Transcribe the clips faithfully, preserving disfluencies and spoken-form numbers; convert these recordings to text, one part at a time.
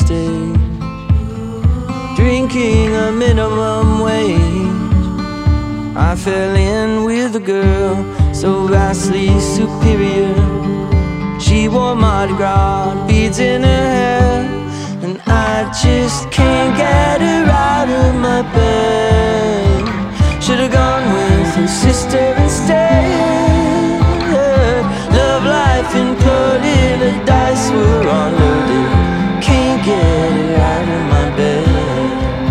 stay, drinking a minimum wage. I fell in with a girl so vastly superior. She wore Mardi Gras beads in her hair, and I just can't get her out of my bed. Should've gone with her sister instead. Love life imploded, the dice were unloaded. Can't get her out of my bed.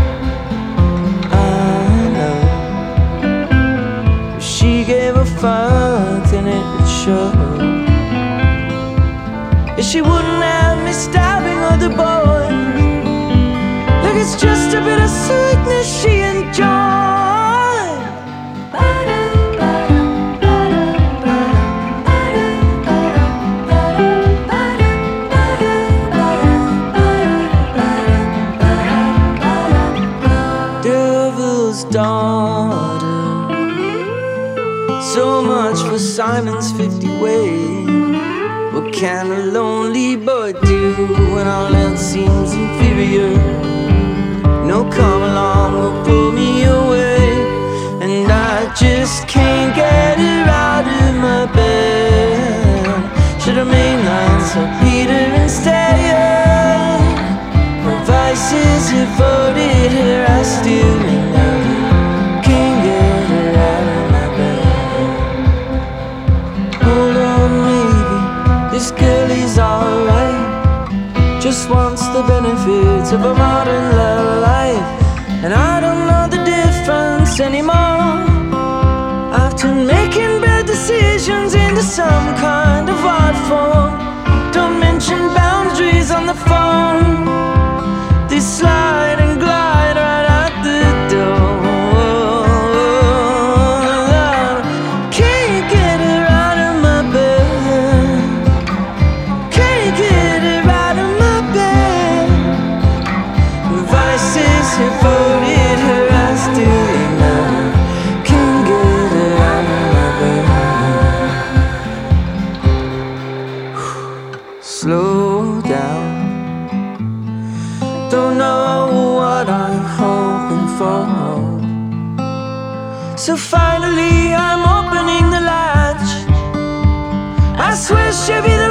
I know if she gave a fuck, then it would show. If she wouldn't have me stabbing other boys, look, it's just a bit of sweetness she enjoys. Devil's daughter. So much for Simon's fifty ways. What can a lonely boy do when all else seems inferior? No come along will pull me away, and I just can't get her out of my bed. Should've mainlined Saint Peter instead. My vices have voted her, I still remember. Can't get her out of my bed. Hold on, maybe this girl is alright, just wants the benefits of a modern love life. And I don't know the difference anymore. After making bad decisions into some kind of art form, don't mention boundaries on the phone. They slide and glide right out the door. Can't get her out of my bed. Can't get her out of my bed. Vices have voted her, I still remember. Can't get her out of my bed. Slow down. Don't know what I'm hoping for. So finally I'm opening the latch. I swear she'll be the